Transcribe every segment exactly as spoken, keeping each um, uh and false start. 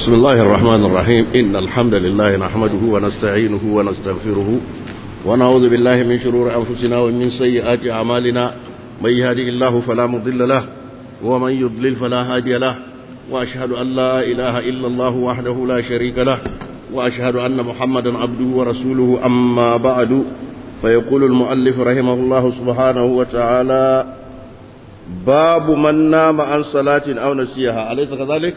بسم الله الرحمن الرحيم إن الحمد لله نحمده ونستعينه ونستغفره ونعوذ بالله من شرور أنفسنا ومن سيئات أعمالنا من يهدي الله فلا مضل له ومن يضلل فلا هادي له وأشهد أن لا إله إلا الله وحده لا شريك له وأشهد أن محمدا عبده ورسوله أما بعد فيقول المؤلف رحمه الله سبحانه وتعالى باب من نام عن صلاة أو نسيها أليس كذلك؟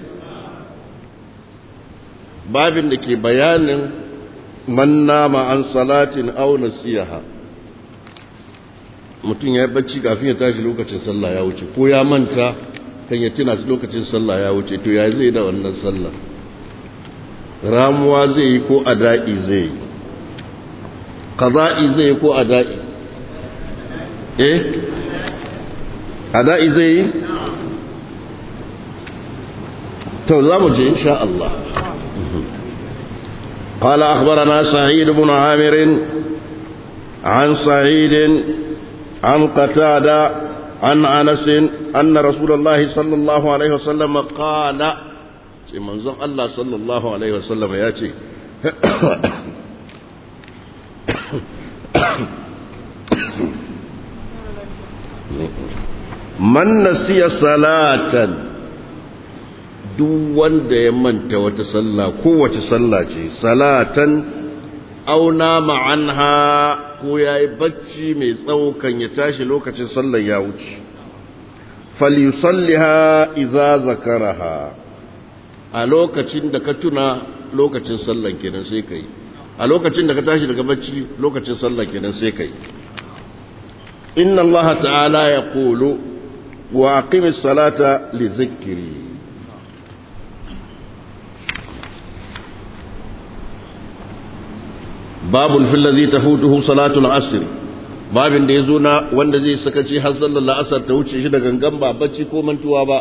babin da ke bayanin man nama an salatin aw nasiha mutum ya bacci kafin ya tashi lokacin sallah ya wuce ko ya manta kan ya tuna lokacin sallah ya wuce to ya zai da wannan sallah ramuwa zai yi ko ada'i zai yi qada'i zai yi ko ada'i eh ada'i zai yi to za mu je insha Allah. قال أخبرنا سعيد بن عامر عن سعيد عن قتادة عن أنس أن رسول الله صلى الله عليه وسلم قال منظم الله صلى الله عليه وسلم ياتي من نسي صلاة duk wanda ya manta wata sallah kowace sallah ce salatan aw nama anha ko yayi bacci mai tsawo kan ya tashi lokacin sallar ya wuce falyusalliha idza zakaraha a lokacin da ka tuna lokacin sallar kenan sai kai a lokacin da ka tashi daga bacci lokacin sallar kenan sai kai inna allaha ta'ala yaqulu wa aqimis salata li dhikri babun fil ladhi tafutuhu salatul asr babin da yazo na wanda zai sakaci har sallar asr ta wuce shi da gangan ba bacci ko mantuwa ba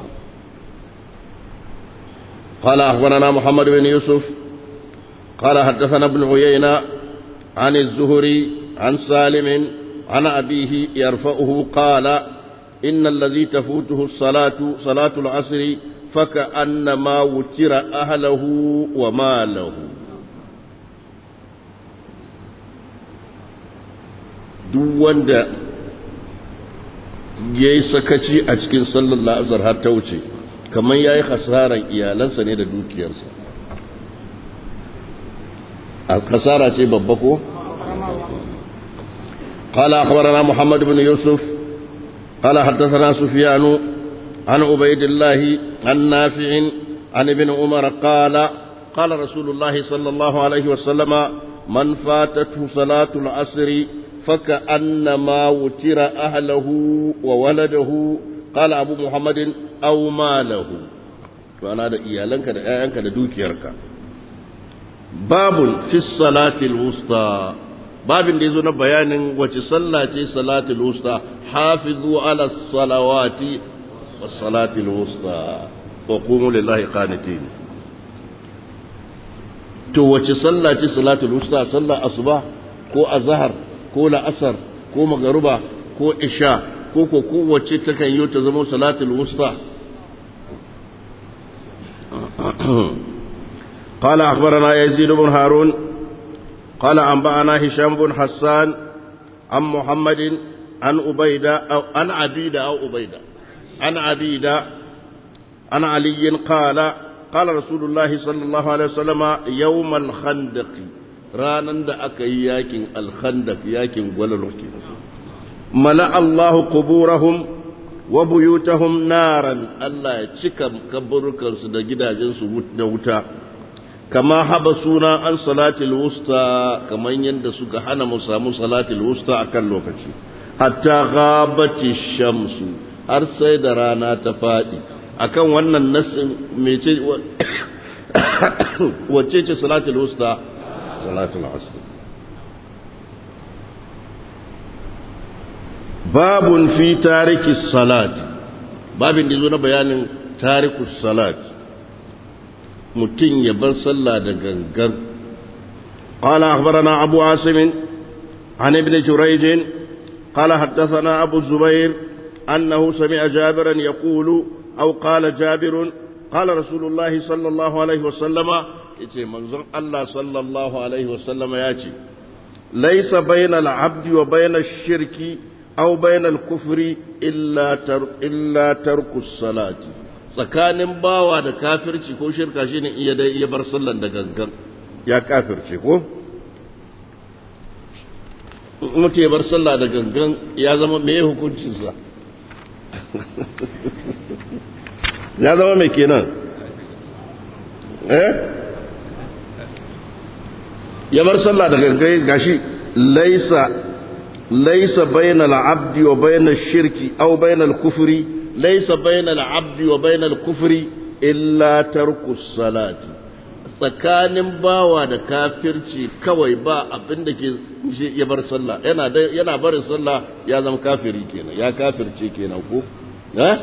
qala akhbarana muhammad bin yusuf qala hadathana ibn uyayna an az-zuhri an salim an abihi yarfa'uhu qala inna alladhi tafutuhu as-salatu salatul asr faka annama wutira ahlihi wa malahu duk wanda ya yi sakaci a cikin sallar la'azar har ta wuce kamar ya yi hasaran iyalansa ne da dukiyarsa a kasara ce babba ko? قال أخبرنا محمد بن يوسف قال حدثنا سفيان عن عبيد الله عن نافع عن ابن عمر قال قال رسول الله صلى الله عليه وسلم من فاتته صلاة العصر فكأنما وتر أهله وولده قال أبو محمد أو ماله وأنا هذا إيالنك دعاءنك دوكيرك باب في الصلاة الوسطى باب ديزونا بيان وتصلاة صلاة الوسطى حافظوا على الصلوات والصلاة الوسطى وقوموا لله قانتين تو وتصلاة صلاة الوسطى صلى أصبح كو أزهر ko la'asar ko magaruba ko isha ko ko kowace takan yi ta zama salatul wusta قال أخبرنا يزيد بن هارون قال أنبأنا هشام بن حسان عن محمد عن عبيدة أو عن عبيدة أو عبيدة عن عبيدة عن علي قال قال رسول الله صلى الله عليه وسلم يوم الخندق ranan da aka yi yakin alkhandak yakin gwalaroki mala Allahu quburahum wa buyutahum naran Allah ya cika kaburukansu da gidajensu da wuta kama habasuna an salatil wusta kaman yanda suka hana mu samu salatil wusta akan lokaci hatta ghabati shamsu har sai da rana ta fadi akan wannan nasin mece wacce ce salatil wusta صلاة العصر باب في تارك الصلاة باب ديزونا بيان تارك الصلاة متين يبر صلى دغنغر قال أخبرنا أبو عاصم عن ابن جريج قال حدثنا أبو الزبير أنه سمع جابرا يقول أو قال جابر qala rasulullahi sallallahu alaihi wasallama yace manzon Allah sallallahu alaihi wasallama yace laysa bainal abdi wa bainash shirki aw bainal kufri illa tar illa tarkus salati tsakanin bawa da kafirci ko shirka shine iya dai iya bar sallan da gangan ya kafirce ko mutum ya bar sallah da gangan ya zama me hukuncinsa ya zama mai kenan eh ya bar sallah da gangan gashi laisa laisa bainal abdi wa bainash shirki aw bainal kufri laisa bainal abdi wa bainal kufri illa tarkus salati tsakanin bawa da kafirci kawai ba abin da ke ya bar sallah yana yana barin sallah ya zama kafiri kenan ya kafirce kenan ko eh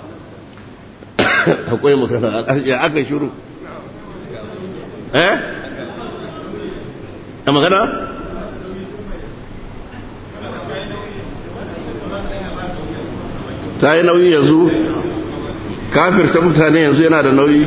akwai magana ya aka shiru eh a magana ta yi nauyi yanzu kafirta mutane yanzu yana da nauyi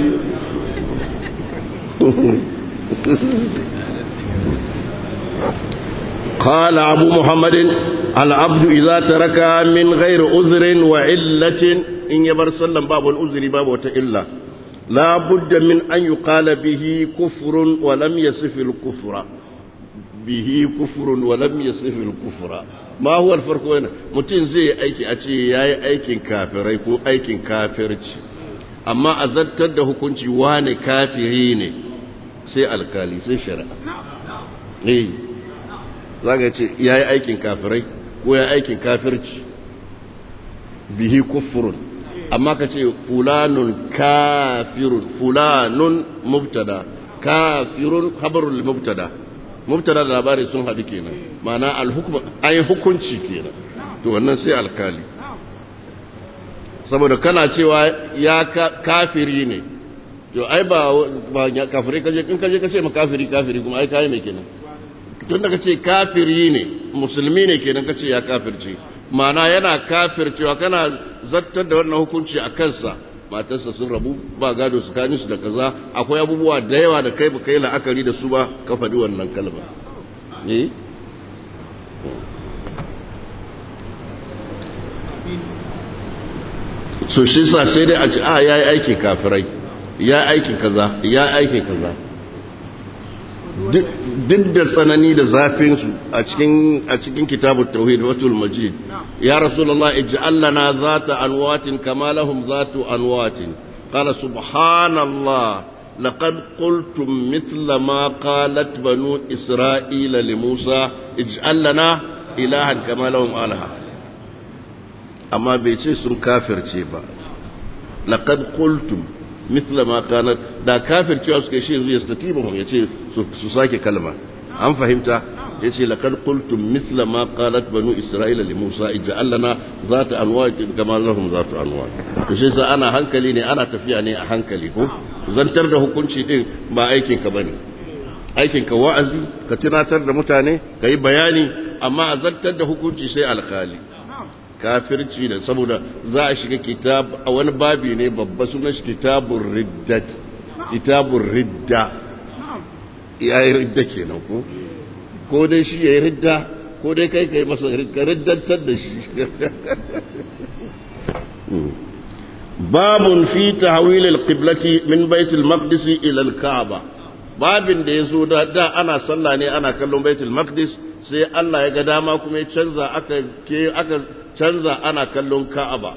قال أبو محمد العبد إذا ترك من غير عذر وعلة إن يبر سلم باب العذر باب وتإلا لا بد من أن يقال به كفر ولم يصف الكفر به كفر ولم يصف الكفر ما هو الفرق هنا متين زي أيكي أتي ياي أيكي كافر يكون أيكي كافر أما أزدت ده كنت واني كافرين سي الكالي سي شرع إيه za ka ce ya yi aikin kafirai ko ya aikin kafirci bihi kufurun amma ka ce fulanun kafirun fulanun mubtada kafirun habarul mubtada mubtada da labari sun haɗu kenan ma'ana alhukuma ai hukunci kenan to wannan sai alkali saboda kana cewa ya kafiri ne to ai ba ba kafirai kaje in kaje kace ma kafiri kafiri kuma ai kai me kenan tun da kace kafiri ne musulmi ne kenan kace ya kafirce ma'ana yana kafircewa kana zattar da wannan hukunci a kansa matarsa sun rabu ba gado su kani su da kaza akwai abubuwa da yawa da kai baka yi la'akari da su ba ka faɗi wannan kalma eh so shi sa sai dai a ce a yayi aiki kafirai ya aiki kaza ya aiki kaza duk da tsanani da zafinsu a cikin a cikin kitabut tauhid watul majid ya rasulullah ij'al lana zata anwatin kama lahum zatu anwatin qala subhanallah laqad qultum mithla ma qalat banu isra'ila li musa ij'al lana ilahan kama lahum alaha amma bai ce sun kafirce ba laqad qultum مثل ما كانت da kafir cewa suka shi yanzu ya statibu ya ce su sake kalma an fahimta ya ce laqad qultum mithla ma qalat banu isra'ila li musa ij'al lana zata anwat kama lahum zatu anwat to shi sa ana hankali ne ana tafiya ne a hankali ko zantar da hukunci din ba aikin ka bane aikin ka wa'azi ka tunatar da mutane ka yi bayani amma a zantar da hukunci sai alkali kafirci da saboda za a shiga kitab a wani babi ne babba sunan shi kitabun ridda kitabun ridda ya yi ridda kenan ko ko dai shi ya yi ridda ko dai kai kai masa riddantar da shi babun fi tahwil al-qiblati min bait al-maqdis ila al-kaaba babin da yazo da da ana sallah ne ana kallon baitul maqdis sai Allah ya ga dama kuma ya canza aka ke aka canza ana kallon Ka'aba.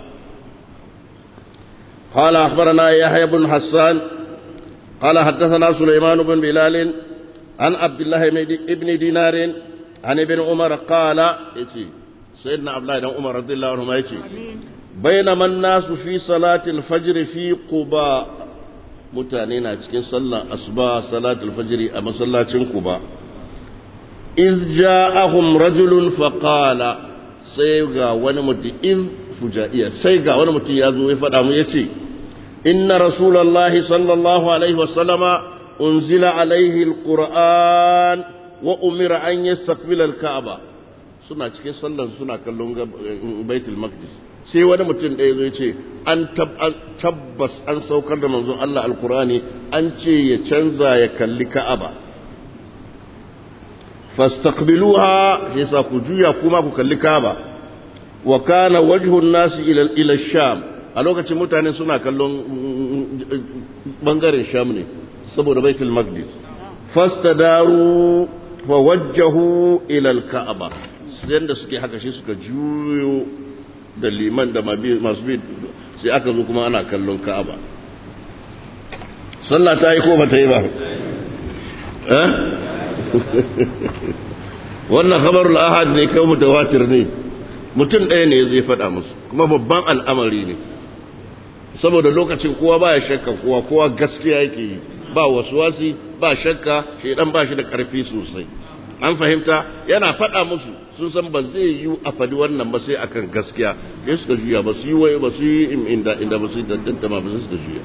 قال أخبرنا يحيى بن حسان قال حدثنا سليمان بن بلال عن عبد الله بن دينار عن ابن عمر قال يتي سيدنا عبد الله بن عمر رضي الله عنهما يتي بينما الناس في صلاة الفجر في قباء متانينا cikin sallar asuba salatul fajr a masallacin Quba iz ja'ahum rajulun faqala sai ga wani mutum in fujaiya sai ga wani mutum ya zo ya faɗa mu yace inna rasulullahi sallallahu alaihi wasallama unzila alaihi alquran wa umira an yastaqbila alkaaba suna cikin sallar suna kallon baitul maqdis sai wani mutum ɗaya zai ce an tabbas an saukar da manzon Allah alkurani an ce ya canza ya kalli ka'aba fastaqbiluha sai sa ku juya kuma ku kalli ka'aba wa kana wajhun nasi ila ila sham a lokacin mutane suna kallon bangaren sham ne saboda baitul maqdis fastadaru fa wajjahu ila al-ka'aba sai da suke haka shi suka juyo da liman da masu bi sai aka zo kuma ana kallon ka'aba sallah ta yi ko ba ta yi ba eh wannan khabarul ahad ne kai mutawatir ne mutum ɗaya ne zai faɗa musu kuma babban al'amari ne saboda lokacin kowa baya shakka kowa kowa gaskiya yake yi ba waswasi ba shakka shedan ba shi da ƙarfi sosai an fahimta yana faɗa musu sun san ba zai yi a faɗi wannan ba sai akan gaskiya sai suka juya ba su yi wai ba su yi inda inda ba su yi dantanta ma ba su suka juya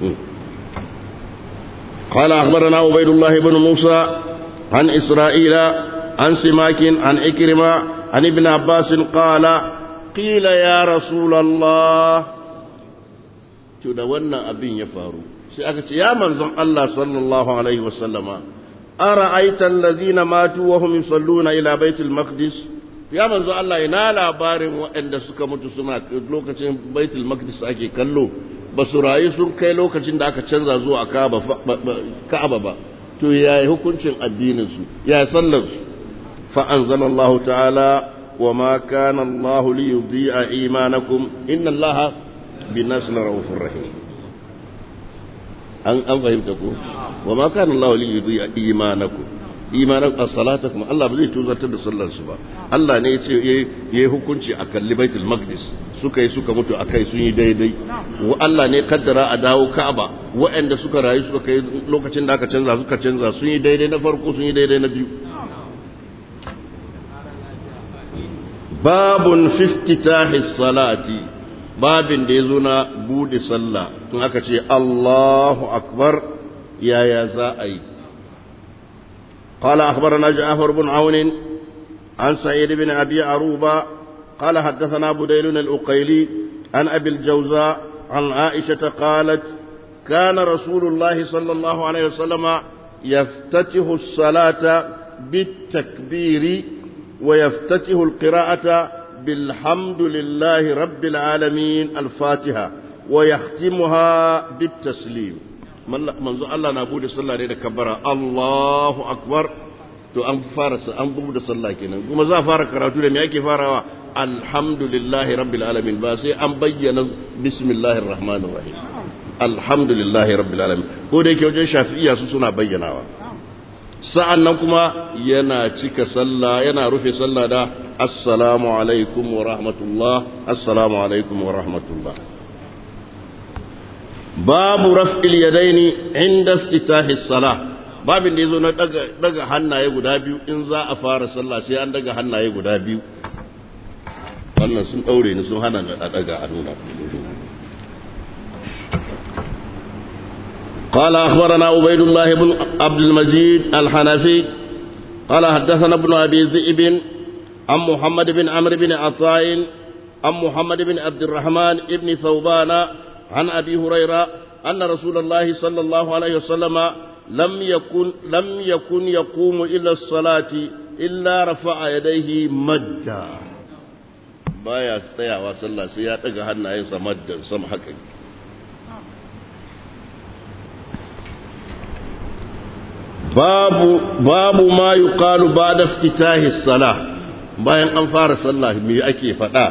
قال أخبرنا عبيد الله بن موسى عن إسرائيل عن سماك عن إكرمة عن ابن عباس قال قيل يا رسول الله تدونا أبين يفارو سأكت يا منظم الله صلى الله عليه وسلم أرأيت الذين ماتوا وهم يصلون إلى بيت المقدس يا منظم الله ينال بارم وإن سكمت سماك لوكة بيت المقدس أكي كلو basurayi sun kai lokacin da aka canza zuwa Ka'aba ba to yayi hukuncin addinin su ya sallar su fa anzalallahu ta'ala wa ma kana Allahu li yudhi'a imanakum inna Allaha bin-nasi ra'ufur rahim an an fahimta ko wa ma kana Allahu li yudhi'a imanakum imanakum as-salatakum Allah ba zai tuzartar da sallar su ba Allah ne yace yayi hukunci a kalli Baitul Maqdis suka yi suka mutu akai sun yi daidai wa Allah ne kaddara a dawo Ka'aba waɗanda suka rayu suka kai lokacin da aka canza suka canza sun yi daidai na farko sun yi daidai na biyu babun fi iftitahi salati babin da yazo na bude sallah tun aka ce Allahu akbar yaya za a yi قال أخبرنا جعفر بن عون عن سعيد بن أبي عروبة قال حدثنا بديل الأقيلي عن أبي الجوزاء عن عائشة قالت كان رسول الله صلى الله عليه وسلم يفتتح الصلاة بالتكبير ويفتتح القراءة بالحمد لله رب العالمين الفاتحة ويختمها بالتسليم manzo Allah na bude sallah ne da kabbara Allahu akbar to an fara an bude sallah kenan kuma za fara karatu da me yake farawa alhamdulillahi rabbil alamin ba sai an bayyana bismillahir rahmanir rahim alhamdulillahi rabbil alamin ko da yake wajen shafi'iyya su suna bayyanawa sa'annan kuma yana cika sallah yana rufe sallah da assalamu alaikum wa rahmatullah assalamu alaikum wa rahmatullah babu raf'il yadaini inda iftitahi salah babin da yazo na daga daga hannaye guda biyu in za a fara sallah sai an daga hannaye guda biyu wannan sun daure ni sun hana a daga a nuna قال أخبرنا عبيد الله بن عبد المجيد الحنفي قال حدثنا ابن أبي ذئب عن محمد بن عمرو بن عطاء عن محمد بن عبد الرحمن بن ثوبان عن أبي هريرة أن رسول الله صلى الله عليه وسلم لم يكن لم يكن يقوم إلى الصلاة إلا رفع يديه مدا بايا استيا وصلى سيا دغ hannayensa maddan sam haka babu babu ma yuqalu ba'da iftitahi as-salah bayan an fara sallah me ake fada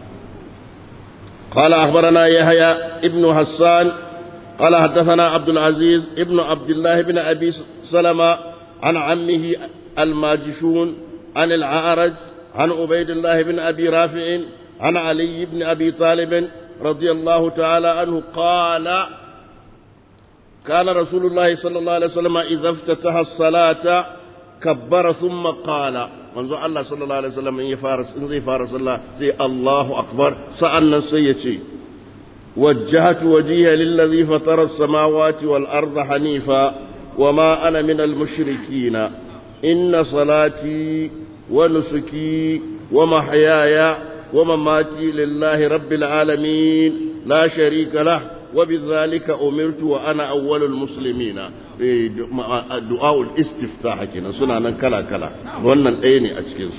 قال أخبرنا يحيى ابن حسان قال حدثنا عبد العزيز ابن عبد الله بن أبي سلمة عن عمه الماجشون عن العارج عن عبيد الله بن أبي رافع عن علي بن أبي طالب رضي الله تعالى عنه قال كان رسول الله صلى الله عليه وسلم إذا افتتح الصلاة كبر ثم قال manzo Allah sallallahu alaihi wasallam in ya fara in zai fara sallah sai Allahu akbar sa'annan sai ya ce wajjahtu wajhiya lillazi fatara as-samawati wal arda hanifa wama ana minal mushrikeen inna salati wa nusuki wa mahyaya ومماتي لله رب العالمين لا شريك له وبذلك أمرت وأنا أول المسلمين. دعاء الاستفتاح كنا سنة كلا كلا وانا ايني أتكنس.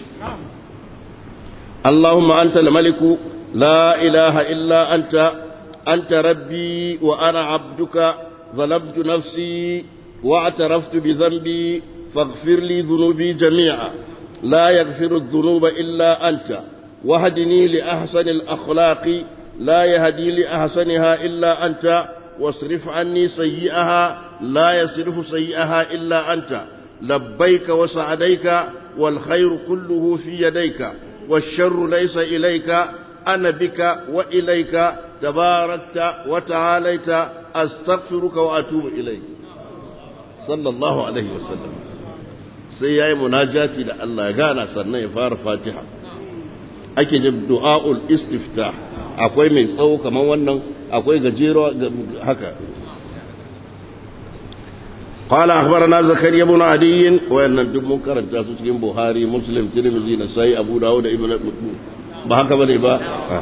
اللهم أنت الملك لا إله إلا أنت أنت ربي وأنا عبدك ظلمت نفسي واعترفت بذنبي فاغفر لي ذنوبي جميعا لا يغفر الذنوب إلا أنت وهدني لأحسن الأخلاق لا يهدي لأحسنها إلا أنت واصرف عني سيئها لا يصرف سيئها إلا أنت لبيك وسعديك والخير كله في يديك والشر ليس إليك أنا بك وإليك تباركت وتعاليت أستغفرك وأتوب إليك صلى الله عليه وسلم. سيئي مناجاتي لألله غانا سنة فار فاتحة ake jin du'a'ul istiftah akwai mai tsawo kamar wannan akwai gajero haka. qala akhbarana zakariya ibn adiy wa inna duk mun karanta su cikin buhari muslim tirmidhi nasai abu dawud da ibn ba haka bane ba.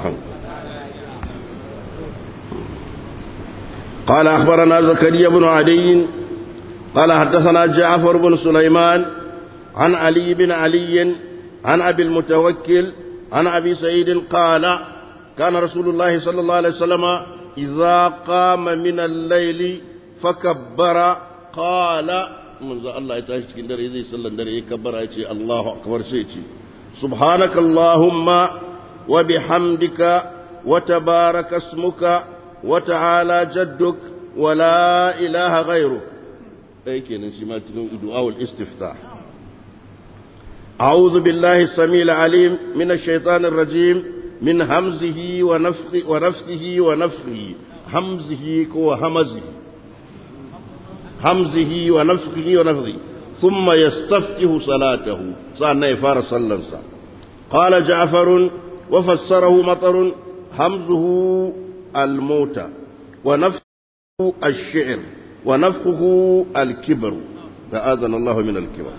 qala akhbarana zakariya ibn adiy qala hadathana ja'far ibn sulaiman an ali ibn ali an abi al-mutawakkil عن أبي سعيد قال كان رسول الله صلى الله عليه وسلم إذا قام من الليل فكبر قال من الله يتعيش كندر يزي صلى الله عليه كبر يتي الله أكبر سيتي سبحانك اللهم وبحمدك وتبارك اسمك وتعالى جدك ولا إله غيرك. أي كي نسمع دعاء الاستفتاح. أعوذ بالله السميع العليم من الشيطان الرجيم من همزه ونفخه ونفثه ونفخه همزه وهمزه همزه ونفخه ونفخه ثم يستفتح صلاته صار يفار صلى. قال جعفر وفسره مطر همزه الموت ونفخه الشعر ونفخه الكبر فآذن الله من الكبر.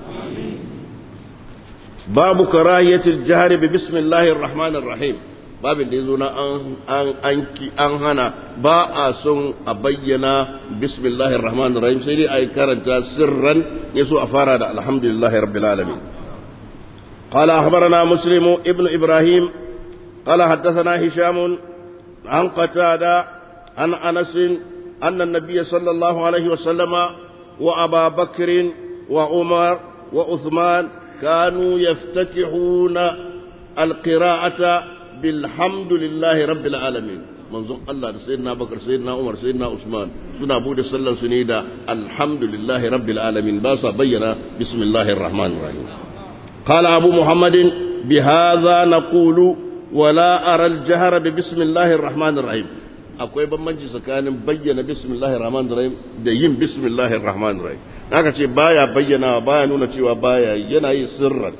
باب كراهية الجهر ببسم الله الرحمن الرحيم باب da yazo na an an an hana ba a son a bayyana bismillahir rahmanir rahim sai dai ai karanta sirran yaso a fara da alhamdulillahi rabbil alamin. qala akhbarana muslim ibn ibrahim qala hadathana hisham an qatada an anas anna an-nabiy sallallahu alayhi wa sallama wa aba bakr wa umar wa uthman كانوا يفتتحون القراءة بالحمد لله رب العالمين. منظور الله سيدنا بكر سيدنا عمر سيدنا عثمان سنة بود صلى الله عليه وسلم الحمد لله رب العالمين باسا بينا بسم الله الرحمن الرحيم. قال أبو محمد بهذا نقول ولا أرى الجهر ببسم الله الرحمن الرحيم. akwai bambanci tsakanin bayyana bismillahir rahmanir rahim da yin bismillahir rahmanir rahim. Aka ce baya bayyana baya nuna cewa baya yana yi sirran.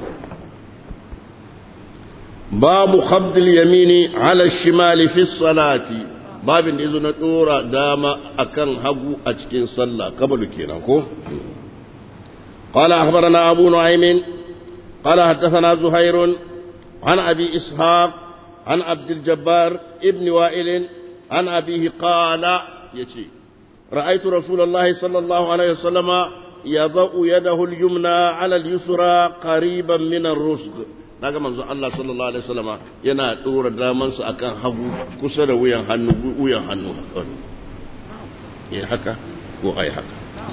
babu khabdil yamini ala shimali fi salati babin da yazo na dora dama akan hagu a cikin sallah kabalu kenan ko. qala akhbarana abu nu'aym qala hadathana zuhair an abi ishaq an abdul jabbar ibn wa'il عن أبيه قال يتي رأيت رسول الله صلى الله عليه وسلم يضع يده اليمنى على اليسرى قريبا من الرسغ. naga manzo Allah sallallahu alaihi wasallam yana dora damansa akan hagu kusa da wuyan hannu wuyan hannu eh haka ko ai haka.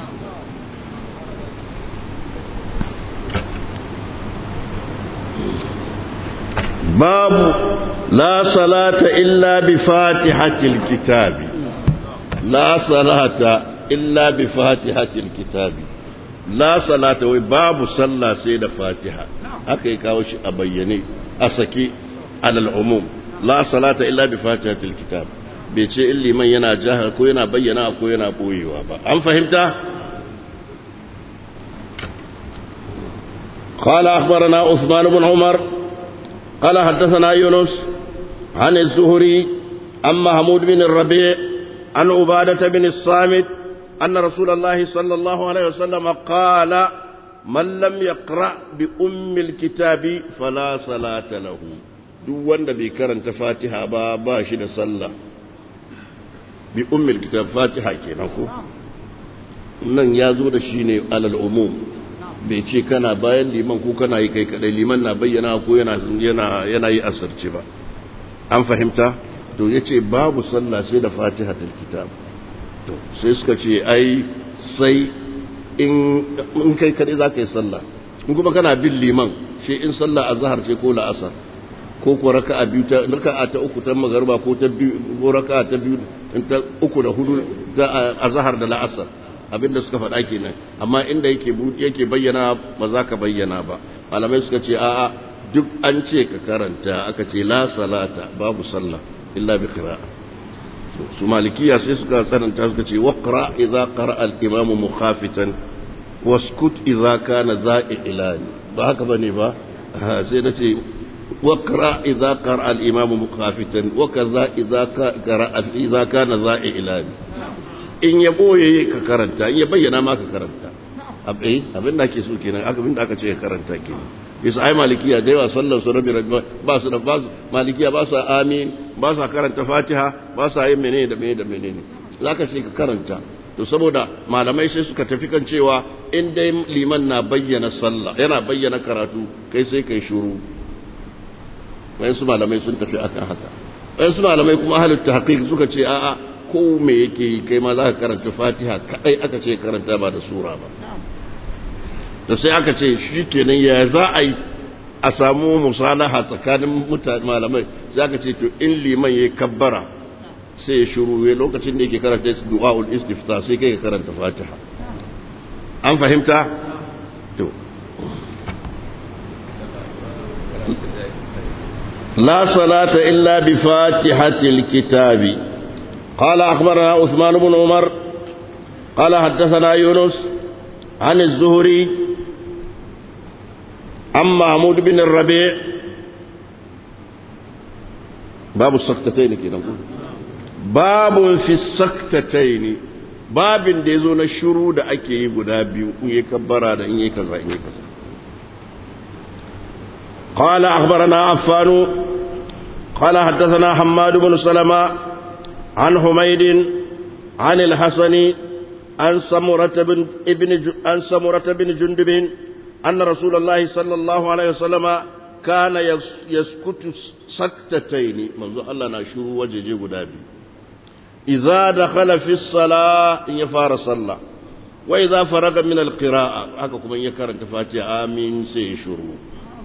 باب لا صلاة إلا بفاتحة الكتاب لا صلاة إلا بفاتحة الكتاب لا صلاة وباب صلى سيد فاتحة هكي كاوش أبيني أسكي على العموم لا صلاة إلا بفاتحة الكتاب بيتي اللي من ينا جاهل كو ينا بينا كو ينا بوي وابا أم فهمت؟ قال أخبرنا عثمان بن عمر قال حدثنا يونس عن الزهري عن محمود بن الربيع عن عبادة بن الصامت أن رسول الله صلى الله عليه وسلم قال من لم يقرأ بأم الكتاب فلا صلاة له. duk wanda bai karanta fatiha ba ba shi da sallah bi ummul kitab fatiha kenan ko nan ya zo da shi ne alal umum bai ce kana bayan liman ko kana yi kai kadai liman na bayyana ko yana yana yana yi asirce ba an fahimta to yace babu sallah sai da fatihatul kitab to sai suka ce ai sai in in kai kadai zaka yi sallah in kuma kana bin liman shi in sallah azhar ce ko la'asar ko ko raka'a biyu ta raka'a ta uku ta magriba ko ta biyu ko raka'a ta biyu ta uku da hudu ta azhar da la'asar abinda suka faɗa kenan amma inda yake yake bayyana ba za ka bayyana ba malamai suka ce a'a duk an ce ka karanta aka ce la salata babu sallah illa bi qira'a su malikiya sai suka tsananta suka ce waqra idza qara'a al-imam mukhafitan waskut idza kana za'ilan ba haka bane ba sai da ce waqra idza qara'a al-imam mukhafitan wa kaza idza qara'a idza kana za'ilan in ya boye ka karanta in ya bayyana ma ka karanta abin da ake so kenan abin da aka ce ka karanta kenan yasa ai malikiya da yawa sallar su rabi ba su da ba malikiya ba su amin ba su karanta fatiha ba su yin menene da menene da menene zaka ce ka karanta to saboda malamai sai suka tafi kan cewa in dai liman na bayyana sallah yana bayyana karatu kai sai kai shiru wai su malamai sun tafi akan haka wai su malamai kuma ahlut tahqiq suka ce a'a ko me yake kai ma za ka karanta fatiha kadai aka ce karanta ba da sura ba da sai aka ce shi kenan ya za a yi a samu musalaha tsakanin mutane malamai sai aka ce to in liman ya kabbara sai ya shiru ya lokacin da yake karanta du'aul istifta sai kai ka karanta fatiha an fahimta to la salata illa bi fatihatil kitabi قال أخبرنا عثمان بن عمر قال حدثنا يونس عن الزهري عن محمود بن الربيع باب السكتتين كده باب في السكتتين باب da yazo na shiru da ake yi guda biyu in yi kabbara da in yi kaza in yi kaza قال أخبرنا عفان قال حدثنا حماد بن سلمة عن حميد عن الحسن عن سمرة بن ابن عن سمرة بن جندب أن رسول الله صلى الله عليه وسلم كان يسكت سكتتين منذ الله نشور وجهه غدابي إذا دخل في الصلاة إن يفار صلى وإذا فرغ من القراءة حكم من يكرن فاتحة آمين سيشرو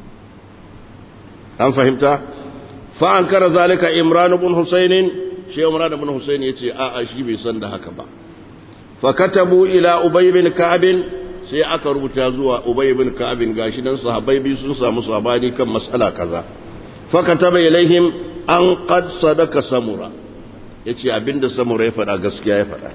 أم فهمت؟ فأنكر ذلك إمران بن حسين shi Umar ibn Husayn yace a a shi bai san da haka ba fa katabu ila Ubay bin Ka'ab sai aka rubuta zuwa Ubay bin Ka'ab gashi dan sahabbai bi sun samu sabani kan mas'ala kaza fa kataba ilaihim an qad sadaka Samura yace abinda Samura ya faɗa gaskiya ya faɗa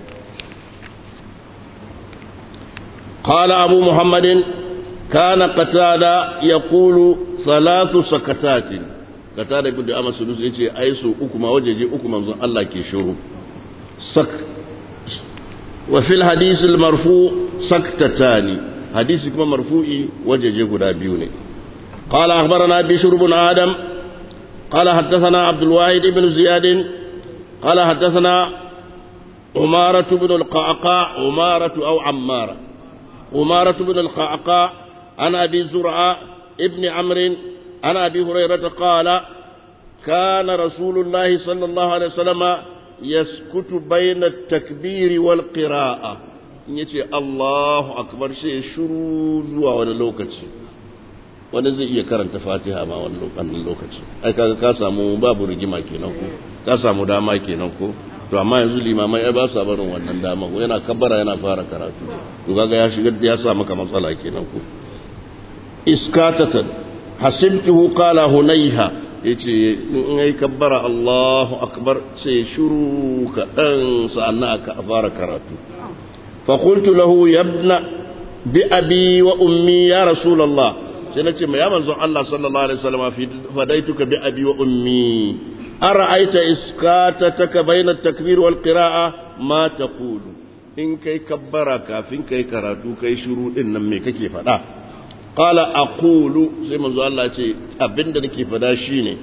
qala Abu Muhammadin kana Qatada yaqulu thalathu sakatatin kata da gudu amma sulusu ya ce ai su uku ma wajeje uku manzon Allah ke shuru sak wa fil hadith al marfu saktatani hadisi kuma marfu'i wajeje guda biyu ne qala akhbarana bishr ibn adam qala hadathana abdul wahid ibn ziyad qala hadathana umarah ibn al qaqa umarah aw ammara umarah ibn al qaqa ana abi zur'a ibn amr عن أبي هريرة قال كان رسول الله صلى الله عليه وسلم يسكت بين التكبير والقراءة يتي الله أكبر شيء شروز وأنا لوكتي wani zai iya karanta fatiha ma wannan lokaci ai kaga ka samu babu rigima kenan ko ka samu dama kenan ko to amma yanzu limamai ai ba su barin wannan dama ko yana kabbara yana fara karatu to kaga ya shiga ya sa maka matsala kenan ko iskatatan hasibtuhu qala hunayha yace in ai kabbara Allahu akbar sai shuru ka dan sa'anna aka fara karatu fa qultu lahu yabna bi abi wa ummi ya rasulullah sai nace mai ya manzon Allah sallallahu alaihi wasallam fi fadaituka bi abi wa ummi ara'aita iskatataka bayna at-takbir wal qira'a ma taqulu in kai kabbara kafin kai karatu kai shuru din nan me kake fada qala aqulu sai manzo Allah ce abinda nake fada shine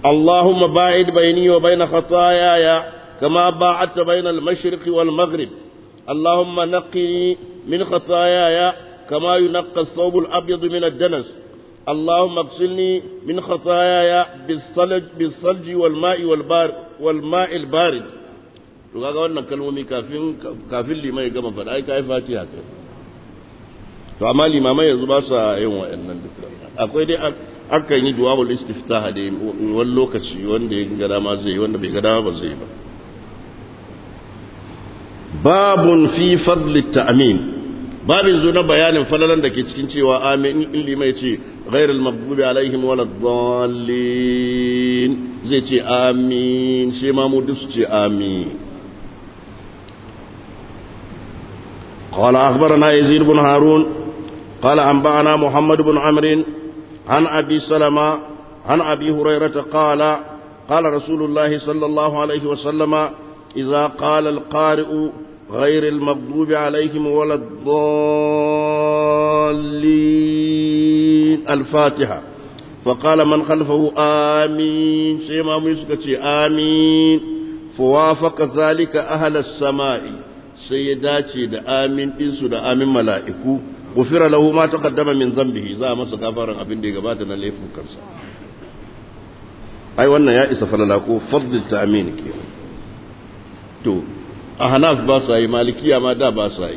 اللهم باعد بيني وبين خطاياي كما باعدت بين المشرق والمغرب اللهم نقني من خطاياي كما ينقى الثوب الأبيض من الدنس اللهم اغسلني من خطاياي بالثلج بالثلج والماء والبارد والماء البارد to kaga wannan kalmomi kafin kafin limai gama fada ai kai fatiha kai to amma limamai yanzu ba sa yin wayannan duk akwai dai akan yi du'aul istiftah da wani lokaci wanda ya ga dama zai wanda bai ga dama ba zai ba babun fi fadl at-ta'min babin zo na bayanin falalan da ke cikin cewa amin in limai ce ghairul maghdubi alaihim waladdallin zai ce amin sai ma mu duk su ce amin قال أخبرنا يزيد بن هارون قال أنبأنا محمد بن عمرو عن أبي سلمة عن أبي هريرة قال قال رسول الله صلى الله عليه وسلم إذا قال القارئ غير المغضوب عليهم ولا الضالين الفاتحة فقال من خلفه آمين سيما مسكتي آمين فوافق ذلك أهل السماء سيداتي دا آمين إنسو دا آمين ملائكو غفر له ما تقدم من ذنبه زا مسا غفارا أبن دي غباتنا ليفو كنسا أي وانا يا إسا فللاكو فضل التأمين كي تو أحناف باساي مالكية ما دا باساي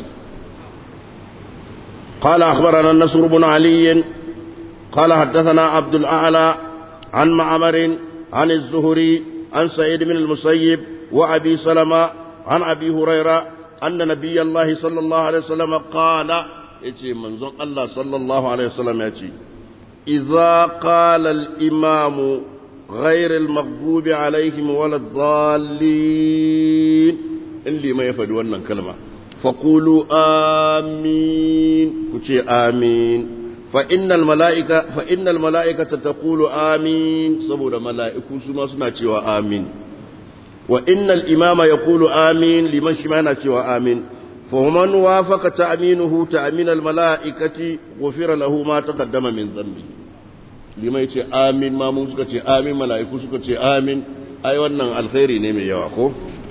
قال أخبرنا النصر بن علي قال حدثنا عبد الأعلى عن معمر عن الزهري عن سعيد بن المسيب وأبي سلمة عن أبي هريرة أن نبي الله صلى الله عليه وسلم قال يتي منظر الله صلى الله عليه وسلم يتي إذا قال الإمام غير المغضوب عليهم ولا الضالين اللي ما يفعل وانا كلمة فقولوا آمين كتي آمين فإن الملائكة فإن الملائكة تقول آمين سبب الملائكة سما سنة وآمين وإن الإمام يقول آمين لمن شمعنا وآمين فمن وافق تأمينه تأمين الملائكة غفر له ما تقدم من ذنبه لما يتي آمين ما موسكتي آمين ملائكة سكتي آمين أي وانا الخير نيمي يواكو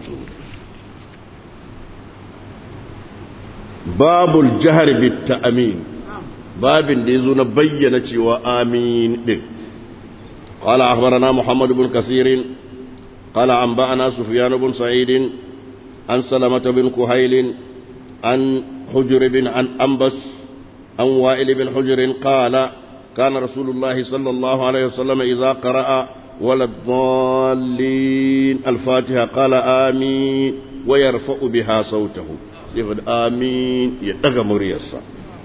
باب الجهر بالتأمين باب ديزو نبين وآمين به قال أخبرنا محمد بن كثير قال أنبأنا سفيان بن سعيد عن سلمة بن كهيل عن حجر بن عن أنبس عن وائل بن حجر قال كان رسول الله صلى الله عليه وسلم إذا قرأ ولا الضالين الفاتحة قال آمين ويرفع بها صوته يقول آمين يتقى مريسا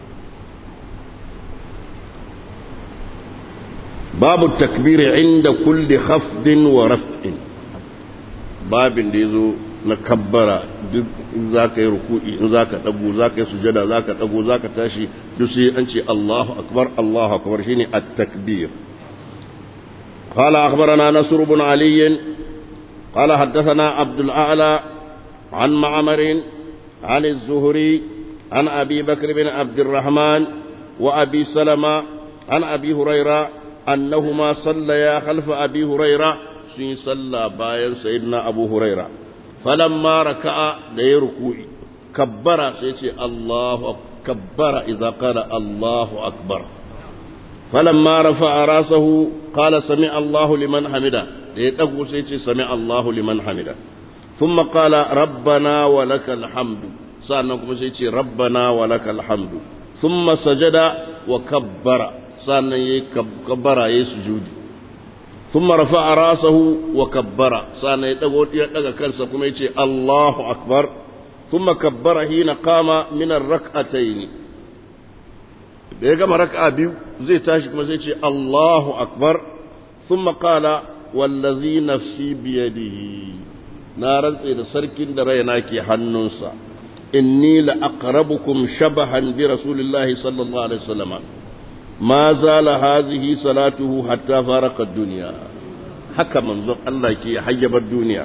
باب التكبير عند كل خفض ورفع باب ديزو نكبر in za ka yi ruku'i in za ka ɗago za ka yi sujada za ka ɗago za ka tashi duk sai an ce Allahu akbar Allahu akbar shine at-takbir qala akhbarana nasr ibn ali qala haddathana abdul a'la an ma'mar an az-zuhri an abi bakr bin abd الرحمن wa abi salama an abi hurayra annahuma sallaya khalfa abi hurayra sun salla bayan sayyidina abu hurayra فلما ركع ده ركوعي كبر سيتي الله كبر إذا قال الله أكبر فلما رفع راسه قال سمع الله لمن حمده ده سيتي سمع الله لمن حمده ثم قال ربنا ولك الحمد سأنكم سيتي ربنا ولك الحمد ثم سجد وكبر سأن يكبر يسجد ثم رفع راسه وكبر سان يدغو يدغ كانسا كما يجي الله اكبر ثم كبر حين قام من الركعتين da ya gama raka'a biyu zai tashi kuma zai ce Allahu akbar thumma qala wallazi nafsi biyadihi na rantsa da sarkin da raina ke hannunsa inni la aqrabukum shabahan bi rasulillahi sallallahu alaihi wasallam ما زال هذه صلاته حتى فارق الدنيا حكى منظر الله كي حجب الدنيا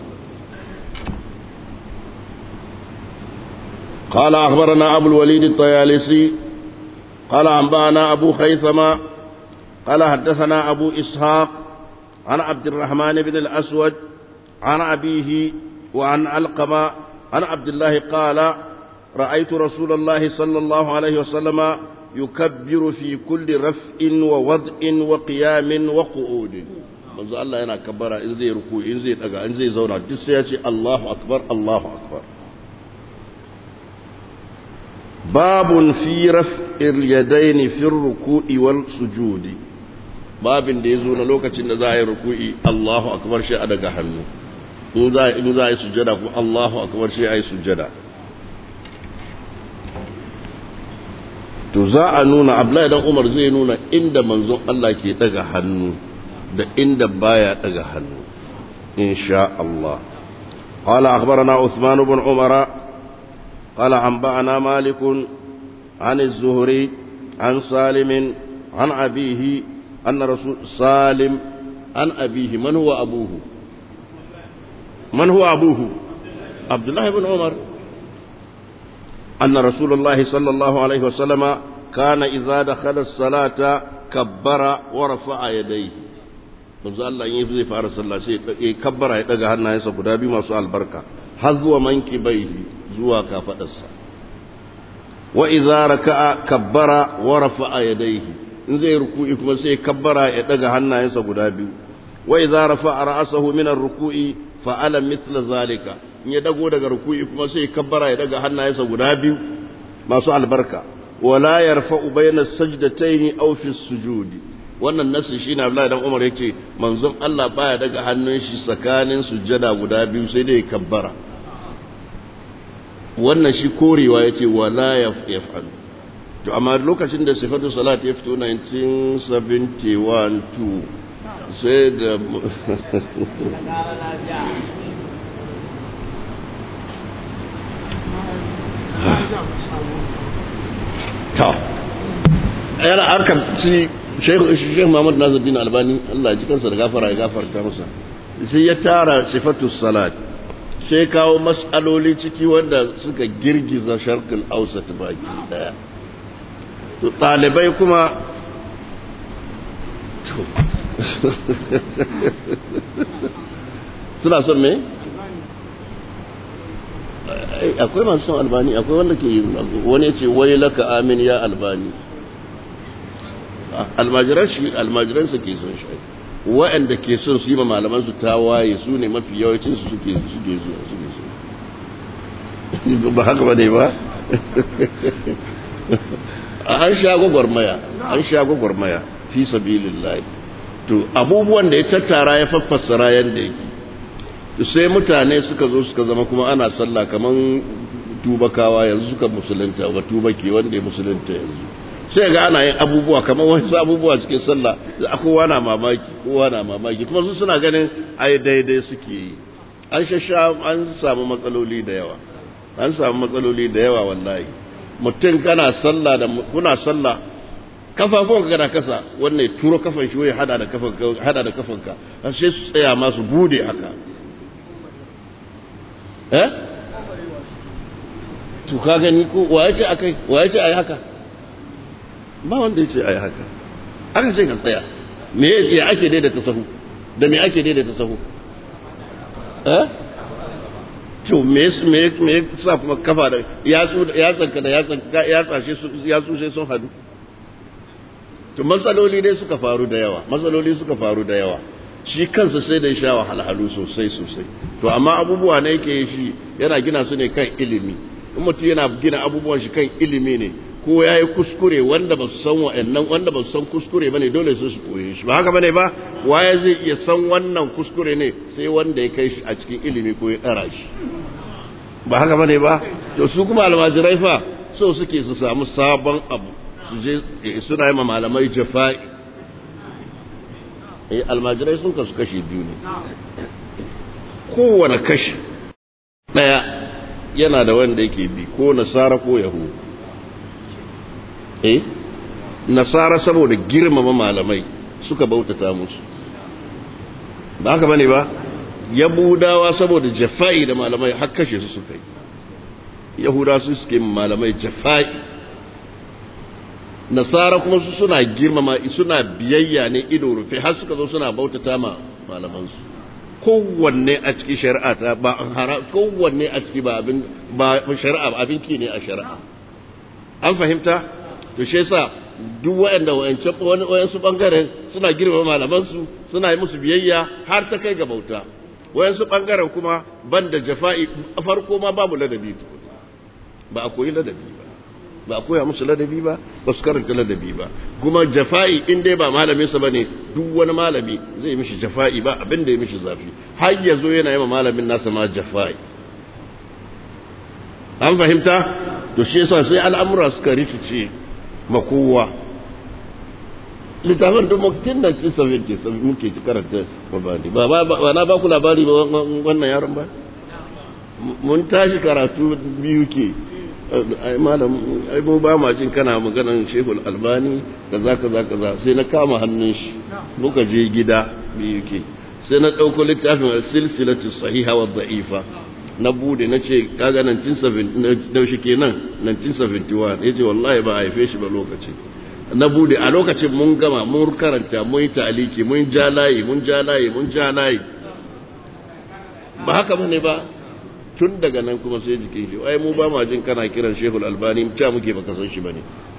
قال أخبرنا أبو الوليد الطيالسي قال أنبأنا أبو خيثمة قال حدثنا أبو إسحاق عن عبد الرحمن بن الأسود عن أبيه وعن علقمة عن عبد الله قال رأيت رسول الله صلى الله عليه وسلم يكبر في كل رفع ووضع وقيام وقعود manzo Allah yana kabbara in zai ruku in zai daga in zai zauna duk sai ya ce Allahu akbar Allahu akbar babun fi raf'il yadaini fi ruku'i wal sujudi babin da yazo na lokacin da za a yi ruku'i Allahu akbar shi a daga hannu in za in za a yi sujada ko Allahu akbar shi a yi sujada to za a nuna Abdullahi dan Umar zai nuna inda manzon Allah ke daga hannu da inda baya daga hannu insha Allah qala akhbarana Uthman ibn Umar qala anba'ana Malik an az-Zuhri an Salim an abihi anna rasul Salim an abihi man huwa abuhu man huwa abuhu Abdullah ibn Umar anna Rasulullah sallallahu alayhi wa sallama kana idha dakhala as-salata kabbara wa rafa'a yadayhi manzo Allah in zai fara sallah sai ya kabbara ya daga hannayensa guda biyu masu albarka har zuwa mankibaihi zuwa kafadarsa wa idza raka'a kabbara wa rafa'a yadayhi in zai ruku'i kuma sai kabbara ya daga hannayensa guda biyu wa idza rafa'a ra'sahu min ar-ruku'i fa'ala mithla zalika in ya dago daga ruku'i kuma sai kabbara ya daga hannayensa guda biyu masu albarka wala yarfa'u bayna as-sajdatayn aw fi as-sujudi wannan nasu shi na Abdullahi dan Umar yake manzon Allah baya daga hannun shi tsakanin sujjada guda biyu sai dai kabbara wannan shi korewa yace wala yaf'al to amma lokacin da sifatu salat ya fito nineteen seventy-one two sai da ta yana arkan ci Sheikh Muhammad Nasiruddin Albani Allah ya ji kansa da gafara ya gafarta masa sai ya tara sifatu salat sai kawo mas'aloli ciki wanda suka girgiza sharqul awsat baki daya to talibai kuma to suna son me akwai masu son Albani akwai wanda ke wani ya ce wai laka amin ya Albani almajiran shi almajiran su ke son shi wa'anda ke son su yi ma malaman su tawaye su ne mafi yawancin su suke suke zuwa suke so ba haka ba ne ba an sha gwagwarmaya an sha gwagwarmaya fi sabilillah to abubuwan da ya tattara ya faffasara yanda yake to sai mutane suka zo suka zama kuma ana sallah kaman tubakawa yanzu suka musulunta ba tubake wanda ya musulunta yanzu sai ga ana yin abubuwa kamar wasu abubuwa cikin sallah kowa na mamaki kowa na mamaki kuma su suna ganin ai daidai suke yi an shasha an samu matsaloli da yawa an samu matsaloli da yawa wallahi mutum kana sallah da kuna sallah kafafun ka kana kasa wannan turo kafan shi ya hada da kafan hada da kafanka sai su tsaya ma su bude haka eh to ka gani ko waye ce akai waye ce ai haka ba wanda ya ce a yi haka aka ce ka tsaya me ya ake daidaita sahu da me ake daidaita sahu eh to me me sa kuma kafa da yatsanka da yatsu sai sun hadu to matsaloli dai suka faru da yawa matsaloli suka faru da yawa shi kansa sai da sha wahalhalu sosai sosai to amma abubuwa ne yake shi yana gina su ne kan ilimi in mutum yana gina abubuwan shi kan ilimi ne ko ya yi kuskure wanda ba su san wa'annan wanda ba su san kuskure ba ne dole su su koye shi ba haka ba ne ba waye zai iya san wannan kuskure ne sai wanda ya kai shi a cikin ilimi ko ya ɗara shi ba haka ba ne ba to su kuma almajirai fa so suke su samu sabon abu su je suna yi ma malamai jafa'i eh almajirai sun kasu kashi biyu ne kowane kashi ɗaya yana da wanda yake bi ko nasara ko yahudu eh nasara saboda girmama malamai suka bautata musu ba haka bane ba yahudawa saboda jafa'i da malamai har kashe su suka yi yahudawa su suke malamai jafa'i nasara kuma su suna girmama suna biyayya ne ido rufe har suka zo suna bautata ma malamansu kowanne a cikin shari'a ta ba kowanne a ciki ba abin ba shari'a ba abin ki ne a shari'a an fahimta to shi yasa duk waɗanda wayancan wani wayansu bangaren suna girmama malamansu suna yi musu biyayya har ta kai ga bauta wayansu bangaren kuma banda jafa'i farko ma babu ladabi ba a koyi ladabi ba ba a koya musu ladabi ba ba su karanta ladabi ba kuma jafa'i in dai ba malamin sa bane duk wani malami zai mishi jafa'i ba abin da ya mishi zafi har yazo yana yi ma malamin nasa ma jafa'i an fahimta to shi yasa sai al'amura suka rikice ma kowa littafin da mutum nan ci sabinti muke ci karanta babani ba ba na ba ku labari ba wannan yaron ba mun tashi karatu biyu ke ai malam ai mu ba ma jin kana maganan Sheikhul Albani kaza kaza kaza sai na kama hannun shi muka je gida biyu ke sai na dauko littafin silsilatu sahiha wa dha'ifa na bude nace kaga nan tin seventy da shi kenan nan tin seventy one yace wallahi ba haife shi ba lokaci na bude a lokacin mun gama mun karanta mun yi ta'aliki mun ja layi mun ja layi mun ja layi ba haka bane ba tun daga nan kuma sai jikin shi ai mu ba ma jin kana kiran Sheikhul Albani ta muke baka san shi bane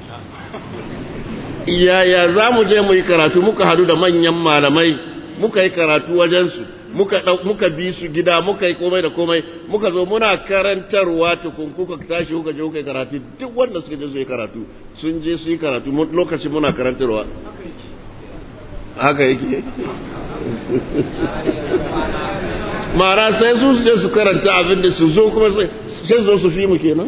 iyaya za mu je mu yi karatu muka hadu da manyan malamai muka yi karatu wajen su muka muka bi su gida muka yi komai da komai muka zo muna karantarwa tukun kuka tashi kuka je kuka yi karatu duk wanda suka je su yi karatu sun je su yi karatu lokacin muna karantarwa haka yake mara sai su je su karanta abin da su zo kuma sai zo su fi mu kenan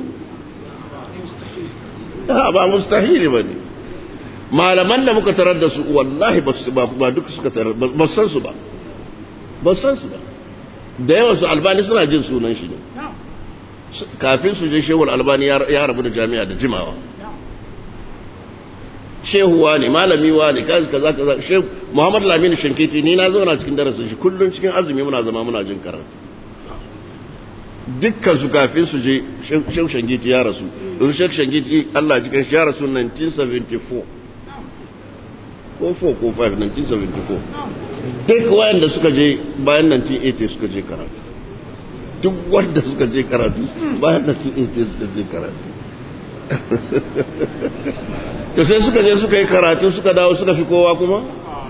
ba mustahili bane malaman da muka tarar da su wallahi ba duk suka tarar ba san su ba ba san su ba da yawan su Albani suna jin sunan shi ne kafin su je Shehul Albani ya rabu da jami'a da jimawa shehuwa ne malami wa ne kaza kaza kaza shehu Muhammad Lamini Shankiti ni na zauna cikin darasin shi kullun cikin azumi muna zama muna jin karatu dukkan su kafin su je shehu Shankiti ya rasu don shehu Shankiti Allah jikan shi ya rasu nineteen seventy-four ko four ko five nineteen seventy-four duk wanda suka je bayan nineteen eighty suka je karatu duk wanda suka je karatu bayan nineteen eighty suka je karatu to sai suka je suka yi karatu suka dawo suka fi kowa kuma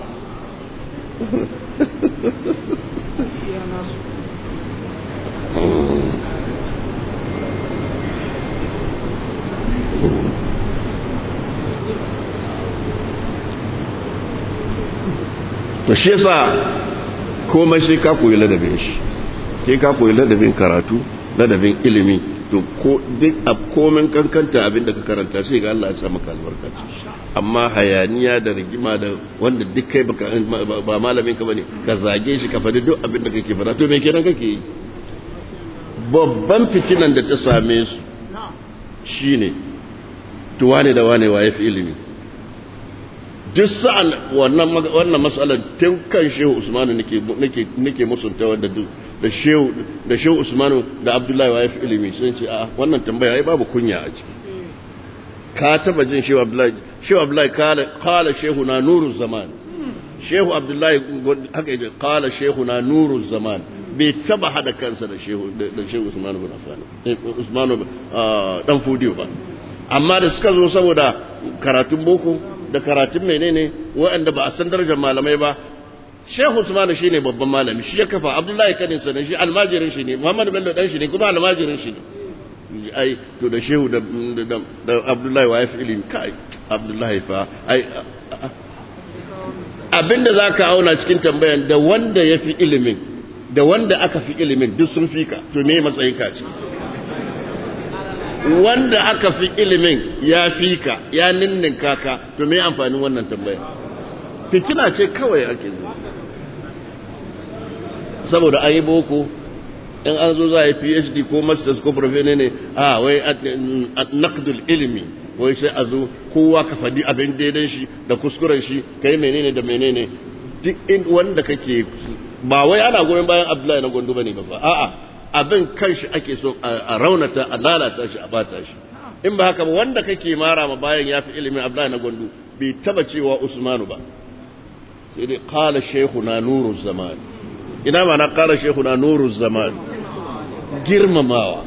to shi yasa komai sai ka koyi ladabin shi sai ka koyi ladabin karatu ladabin ilimi to ko duk a komen kankanta abin da ka karanta sai ga Allah ya sa maka albarka amma hayaniya da rigima da wanda duk kai ba malamin ka bane ka zage shi ka faɗi duk abin da kake faɗa to me kenan kake yi babban fitinan da ta same su shine to wane da wane waye fi ilimi duk sa'an wannan wannan mas'alar tun kan Shehu Usmanu nake nake nake musunta wanda da Shehu da Shehu Usmanu da Abdullahi wa yafi ilimi sun ce a wannan tambaya ai babu kunya a ciki ka taba jin Shehu Abdullahi Shehu Abdullahi kala qala Shehuna nuruz zaman Shehu Abdullahi haka yace qala Shehuna nuruz zaman bai taba hada kansa da Shehu da Shehu Usmanu bin Affan Usmanu dan Fudiyo ba amma da suka zo saboda karatun boko da karatun menene waɗanda ba a san darajar malamai ba Shehu Usman shine babban malami shi ya kafa Abdullahi kanin sa ne shi almajirin shi ne Muhammad Bello dan shi ne kuma almajirin shi ne ai to da Shehu da da Abdullahi wa yafi ilimi kai Abdullahi fa ai abinda zaka auna cikin tambayan da wanda yafi ilimin da wanda aka fi ilimin duk sun fika to me matsayin ka ce wanda aka fi ilimin ya fi ka ya ninninka ka to me amfanin wannan tambaya fitina ce kawai ake zuwa saboda ayi boko in an zo za a yi PhD ko masters ko professor ne a wai naqdul ilmi wai sai a zo kowa ka fadi abin daidan shi da kuskuren shi kai menene da menene duk wanda kake ba wai ana goyon bayan Abdullahi na Gondo bane ba a'a abin kanshi ake so a raunata a lalata shi a bata shi in ba haka ba wanda kake mara ma bayan yafi ilimin Abdullahi na Gondo bai taba cewa Usmanu ba sai dai qala shaykhuna nuru zaman ina ma na qala shaykhuna nuru zaman girmamawa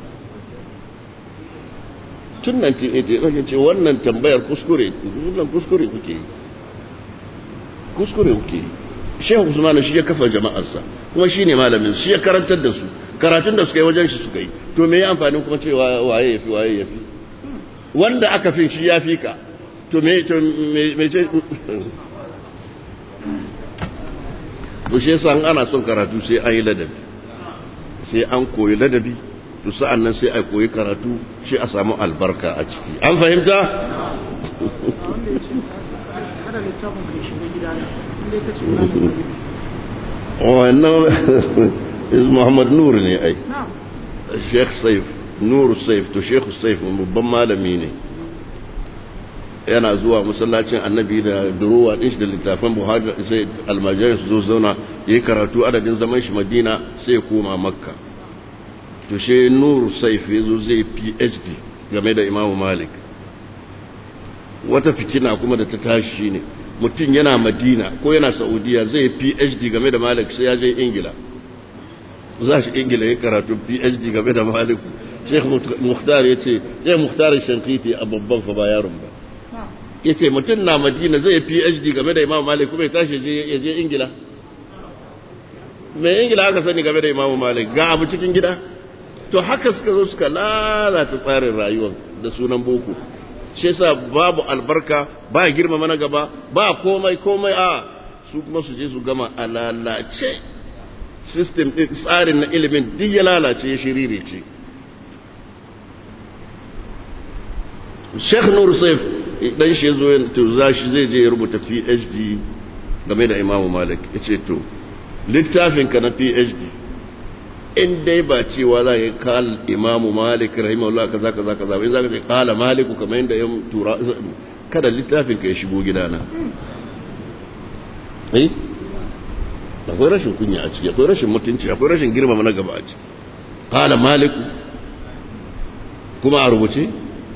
tun nan ce wannan tambayar kuskure wannan kuskure kuke yi kuskure kuke yi Shehu Usman shi ya kafa jama'arsa kuma shi ne malamin shi ya karantar da su karatun da suka yi wajen shi suka yi to me ya amfani kuma cewa waye yafi waye yafi wanda aka fin shi ya fi ka to me to me ce to shi yasa ana son karatu sai an yi ladabi sai an koyi ladabi to sa'an nan sai a koyi karatu shi a samu albarka a ciki an fahimta wannan Muhammad Nur ne ai Sheikh Saif Nur Saif to Sheikh Saif babban malami ne yana zuwa masallacin Annabi da durowa din shi da littafin Buhari sai almajirin su zo zauna yayi karatu adadin zaman shi Madina sai koma Makka to she Nur Saif yazo zai P H D game da Imam Malik wata fitina kuma da ta tashi ne mutum yana Madina ko yana Saudiya zai P H D game da Malik sai ya je Ingila za shi Ingila ya karatu P H D game da Malik Sheikh Mukhtar yace sai Mukhtar Shankiti a babban fa ba yaron ba yace mutum na Madina zai P H D game da Imam Malik kuma ya tashi ya je Ingila me Ingila aka sani game da Imam Malik ga abu cikin gida to haka suka zo suka lalata tsarin rayuwar da sunan boko shi yasa babu albarka ba girmama na gaba ba komai komai a su kuma su je su gama a lalace system din tsarin na ilimin duk ya lalace ya shirire ce Sheikh Nur Saif dan shi yazo to zashi zai je ya rubuta P H D game da Imam Malik yace to littafin ka na P H D in dai ba cewa za ka kal Imam Malik rahimahullah kaza kaza kaza bai za ka ce kala Malik kamar yanda ya tura kada littafin ka ya shigo gidana eh akwai rashin kunya a ciki akwai rashin mutunci akwai rashin girmama na gaba a ciki kala Malik kuma a rubuce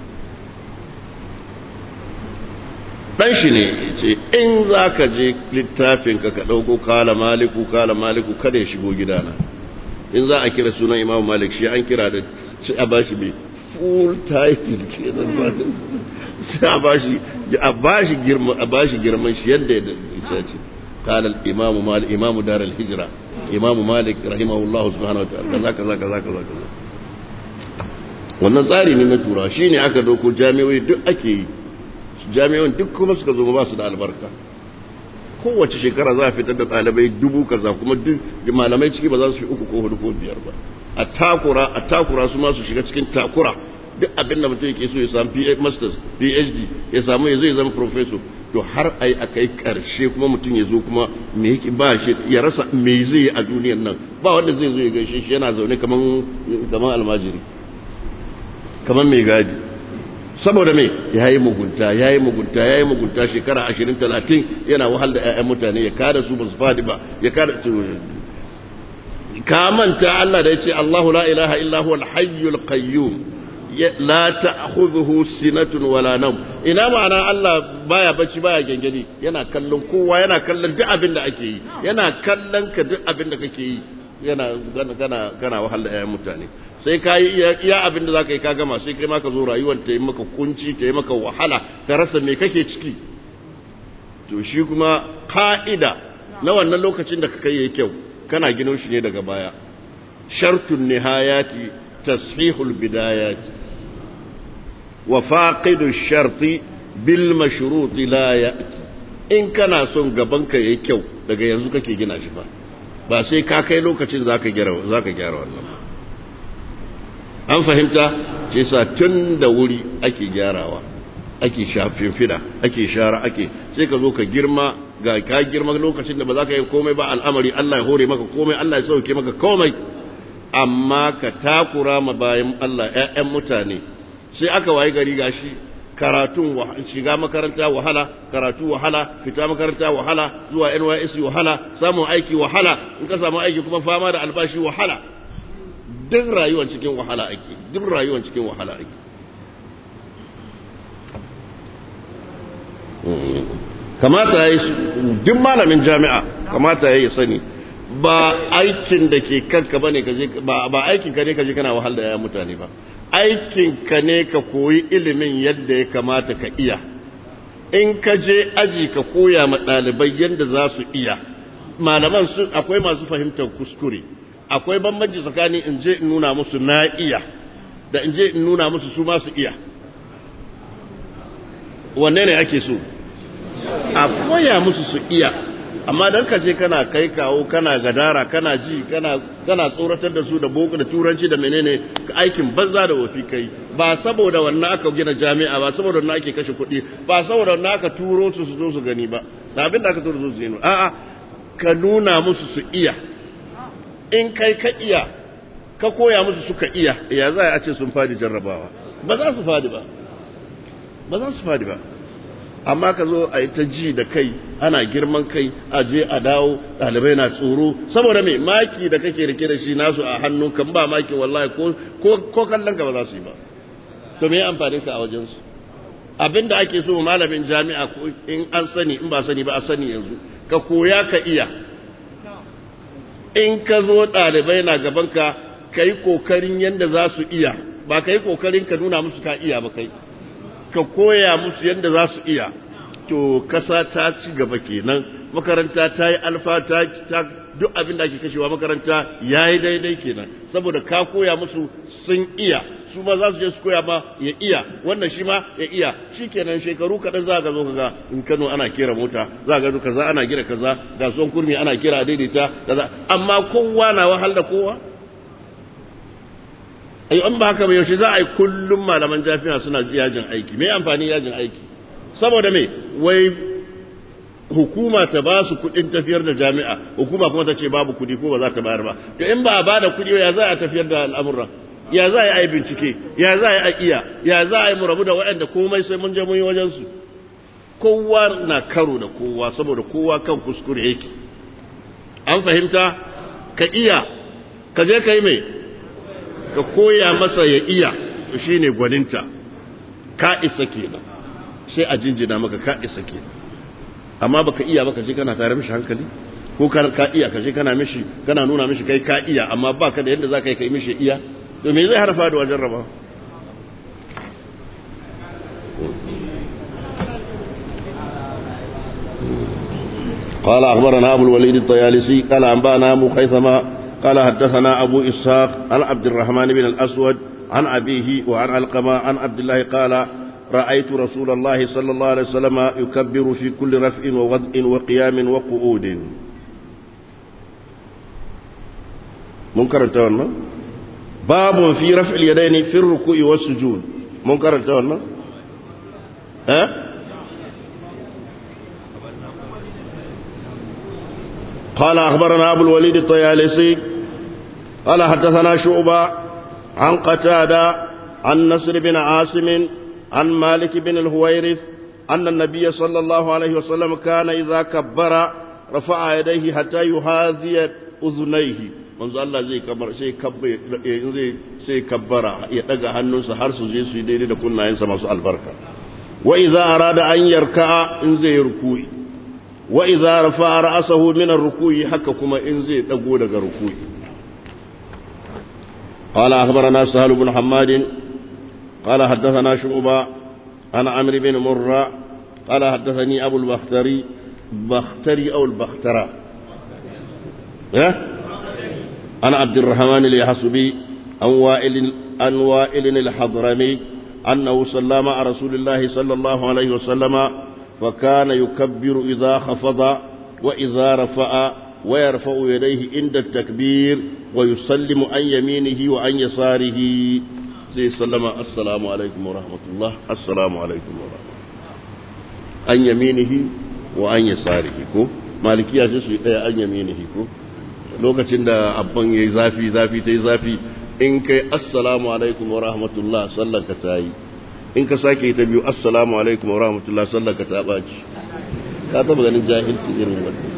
dan shi ne ce in za ka je littafin ka ka dauko kala Maliku kala Maliku kada ya shigo gidana in za a kira sunan Imam Malik shi an kira da shi a bashi mai full title ke da ba sai a bashi a bashi girma a bashi girman shi yadda ya ce qala al-imam Malik imam dar al-hijra Imam Malik rahimahullah subhanahu wa ta'ala kaza kaza kaza kaza wannan tsari ne na tura shine aka dauko jami'o'i duk ake yi jami'o'in duk kuma suka zo ba su da albarka kowace shekara za a fitar da ɗalibai dubu kaza kuma duk malamai ciki ba za su fi uku ko hudu ko biyar ba a takura a takura su ma su shiga cikin takura duk abin da mutum yake so ya samu masters P H D ya samu ya zai zama professor to har ai akai karshe kuma mutum ya zo kuma me yake ba shi ya rasa me zai yi a duniyar nan ba wanda zai zo ya gaishe shi yana zaune kaman kaman almajiri kaman mai gadi saboda me yayi mugunta yayi mugunta yayi mugunta shekara ashirin talatin yana wahal da ƴaƴan mutane ya kada su basu fadi ba ya kada ka manta Allah da yace Allahu la ilaha illa huwal hayyul qayyum la ta'khudhuhu sinatun wala nawm ina ma'ana Allah baya bacci baya gengedi yana kallon kowa yana kallon duk abin da ake yi yana kallon ka duk abin da kake yi yana kana kana wahal da ƴaƴan mutane sai ka yi iya abin da za ka yi ka gama sai kai ma ka zo rayuwar ta yi maka kunci ta yi maka wahala ka rasa me kake ciki to shi kuma ka'ida na wannan lokacin da ka kai yayi kyau kana gino shi ne daga baya shartun nihayati tashihul bidayati wa faqidu sharti bil mashrut la ya'ti in kana son gaban ka yayi kyau daga yanzu kake gina shi ba ba sai ka kai lokacin zaka gyara zaka gyara wannan an fahimta ce sa tun da wuri ake gyarawa ake shafin fida ake shara ake sai ka zo ka girma ga ka girma lokacin da ba za ka yi komai ba al'amari Allah ya hore maka komai Allah ya sauke maka komai amma ka takura ma bayan Allah ƴaƴan mutane sai aka wayi gari gashi karatun shiga makaranta wahala karatu wahala fita makaranta wahala zuwa N Y S wahala samun aiki wahala in ka samu aiki kuma fama da albashi wahala duk rayuwar cikin wahala ake duk rayuwar cikin wahala ake kamata yayi duk malamin jami'a kamata yayi sani ba aikin da ke kanka bane kaje ba ba aikin ka ne kaje kana wahal da ya mutane ba aikin ka ne ka koyi ilimin yadda ya kamata ka iya in ka je aji ka koya ma dalibai yadda za su iya malaman su akwai masu fahimtar kuskure akwai bambanci tsakanin in je in nuna musu na iya da in je in nuna musu su ma su iya wanne ne ake so a koya musu su iya amma dan ka je kana kai kawo kana gadara kana ji kana kana tsoratar da su da boko da turanci da menene aikin banza da wofi kai ba saboda wannan aka gina jami'a ba saboda wannan ake kashe kuɗi ba saboda wannan aka turo su su zo su gani ba da abin da aka turo su su gani a'a ka nuna musu su iya in kai ka iya ka koya musu suka iya ya za a ce sun fadi jarrabawa ba za su fadi ba ba za su fadi ba amma ka zo a yi ta ji da kai ana girman kai a je a dawo ɗalibai na tsoro saboda mai maki da kake rike da shi nasu a hannu kan ba maki wallahi ko kallon ka ba za su yi ba to me amfanin ka a wajensu abinda ake so malamin jami'a in an sani in ba sani ba a sani yanzu ka koya ka iya in ka zo ɗalibai na gaban ka ka yi kokarin yadda za su iya ba ka yi kokarin ka nuna musu ka iya ba kai ka koya musu yadda za su iya to kasa ta ci gaba kenan makaranta ta yi alfa ta duk abin da ake kashewa makaranta ya yi daidai kenan saboda ka koya musu sun iya su ma za su je su koya ma ya iya wannan shi ma ya iya shi kenan shekaru kaɗan za ka zo ka ga in Kano ana kera mota za ka zo kaza ana kira kaza ga son kurmi ana kira daidaita kaza amma kowa na wahal da kowa ai an ba haka ba yaushe za a yi kullum malaman jami'a suna yajin aiki me amfani yajin aiki saboda me wai hukuma ta ba su kudin tafiyar da jami'a hukuma kuma ta ce babu kudi ko ba za ta bayar ba to in ba a ba da kudi ya za a tafiyar da al'amura ya za a yi bincike ya za a iya ya za a yi murabu da waɗanda komai sai mun je mun yi wajen su kowa na karo da kowa saboda kowa kan kuskure yake an fahimta ka iya ka je ka yi mai ka koya masa ya iya to shine gwaninta ka isa kenan sai a jinjina maka ka isa kenan amma baka iya baka je kana tare mishi hankali ko ka iya ka je kana mishi kana nuna mishi kai ka iya amma baka da yadda zaka yi kai mishi iya to me zai harfa da wajen raba قال أخبرنا أبو الوليد الطيالسي قال أنبأنا أبو خيثمة قال حدثنا أبو إسحاق عن عبد الرحمن بن الأسود عن أبيه وعن علقمة عن عبد الله قال رأيت رسول الله صلى الله عليه وسلم يكبر في كل رفع ووضع وقيام وقعود منكر التوانا باب في رفع اليدين في الركوع والسجود منكر التوانا ها قال أخبرنا أبو الوليد الطيالسي قال حدثنا شعبة عن قتادة عن نصر بن عاصم عن مالك بن الهويرث أن النبي صلى الله عليه وسلم كان إذا كبر رفع يديه حتى يحاذي أذنيه منذ الله زي كبر سي كبر سي كبر يدغ hannunsa har su je su yi daidai da kunnayensa masu albarka wa idza arada an yarka'a in zai ruku'i wa idza rafa'a ra'sahu min ar-ruku'i haka kuma in zai dago daga ruku'i قال أخبرنا سهل بن حماد قال حدثنا شعبة عن عمرو بن مرة قال حدثني أبو البختري بختري أو البخترة ها أنا عبد الرحمن اليحسبي عن وائل عن وائل الحضرمي أنه صلى مع رسول الله صلى الله عليه وسلم فكان يكبر إذا خفض وإذا رفع ويرفع يديه عند التكبير ويسلم عن يمينه وعن يساره زي سلم السلام عليكم ورحمة الله السلام عليكم ورحمة الله عن يمينه وعن يساره كو مالكية جسو عن يمينه كو lokacin da abban yayi zafi zafi tayi zafi in kai assalamu alaikum wa rahmatullah sallaka tayi in ka sake ta biyu assalamu alaikum wa rahmatullah sallaka ta baci ka taba ganin jahilci irin wannan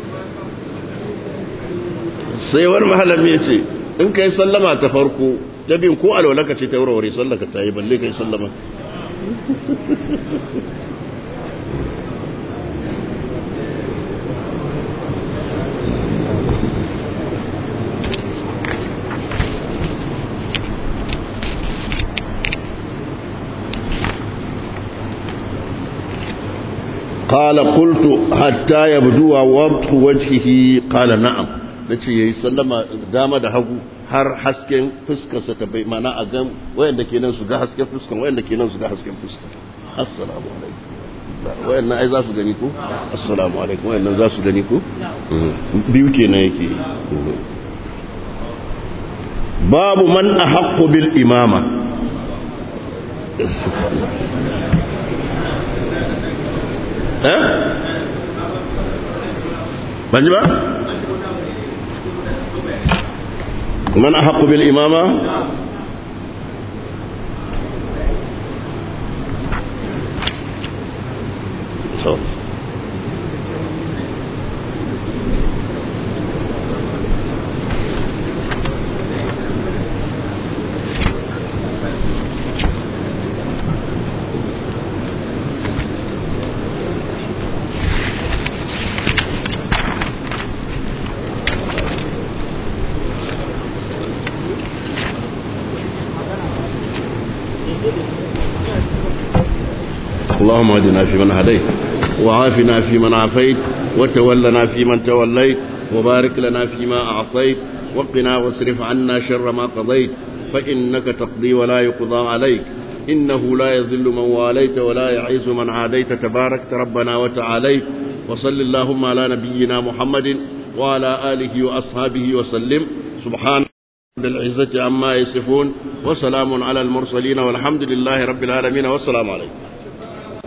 sai wani malami yace in kai sallama ta farko ta biyu ko alwalaka ce ta warware sallaka tayi balle kai sallama قال قلت حتى يبدو وضح وجهه قال نعم nace yayi sallama dama da hagu har hasken fuskar sa ta bai mana a gan wayanda kenan su ga hasken fuskar wayanda kenan su ga hasken fuskar assalamu alaikum wayannan ai za su gani ko assalamu alaikum wayannan za su gani ko biyu kenan yake babu man ahaqqu bil imama eh banji ba من أحق بالإمامة so. اللهم اهدنا فيمن هديت وعافنا فيمن عافيت وتولنا فيمن توليت وبارك لنا فيما أعطيت وقنا واصرف عنا شر ما قضيت فإنك تقضي ولا يقضى عليك إنه لا يذل من واليت ولا يعز من عاديت تباركت ربنا وتعاليت وصل اللهم على نبينا محمد وعلى آله وأصحابه وسلم سبحان بالعزة عما يصفون وسلام على المرسلين والحمد لله رب العالمين والسلام عليكم.